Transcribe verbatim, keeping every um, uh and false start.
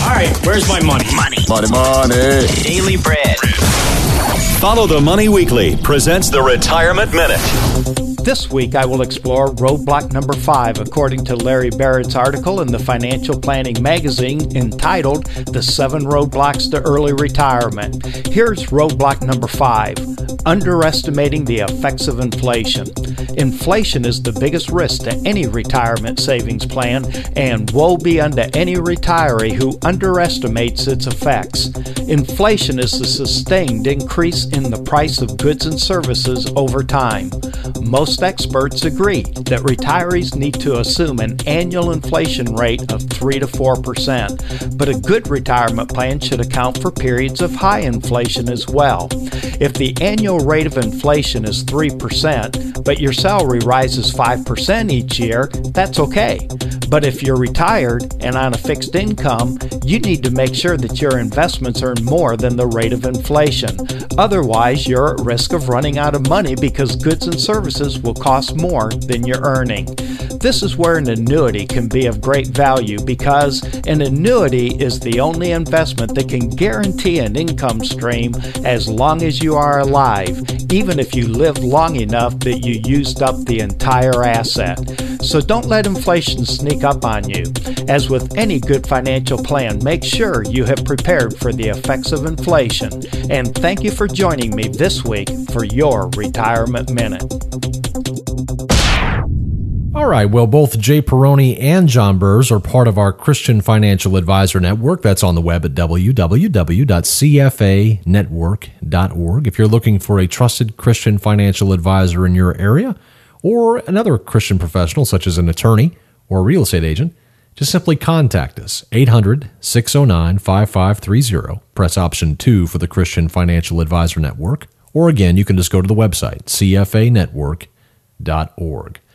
All right, where's my money? Money. Money, money. Daily bread. Follow the Money Weekly presents the Retirement Minute. This week, I will explore roadblock number five, according to Larry Barrett's article in the Financial Planning magazine entitled The Seven Roadblocks to Early Retirement. Here's roadblock number five, underestimating the effects of inflation. Inflation is the biggest risk to any retirement savings plan, and woe be unto any retiree who underestimates its effects. Inflation is the sustained increase in the price of goods and services over time. Most experts agree that retirees need to assume an annual inflation rate of three to four percent, but a good retirement plan should account for periods of high inflation as well. If the annual rate of inflation is three percent, but your salary rises five percent each year, that's okay. But if you're retired and on a fixed income, you need to make sure that your investments earn more than the rate of inflation. Otherwise, you're at risk of running out of money because goods and services will cost more than you're earning. This is where an annuity can be of great value because an annuity is the only investment that can guarantee an income stream as long as you are alive, even if you live long enough that you used up the entire asset. So don't let inflation sneak up on you. As with any good financial plan, make sure you have prepared for the effects of inflation. And thank you for joining me this week for your Retirement Minute. All right, well, both Jay Peroni and John Burrs are part of our Christian Financial Advisor Network. That's on the web at w w w dot c f a network dot org. If you're looking for a trusted Christian financial advisor in your area, or another Christian professional such as an attorney or a real estate agent, just simply contact us, eight hundred, six oh nine, five five three zero. Press option two for the Christian Financial Advisor Network. Or again, you can just go to the website, c f a network dot org.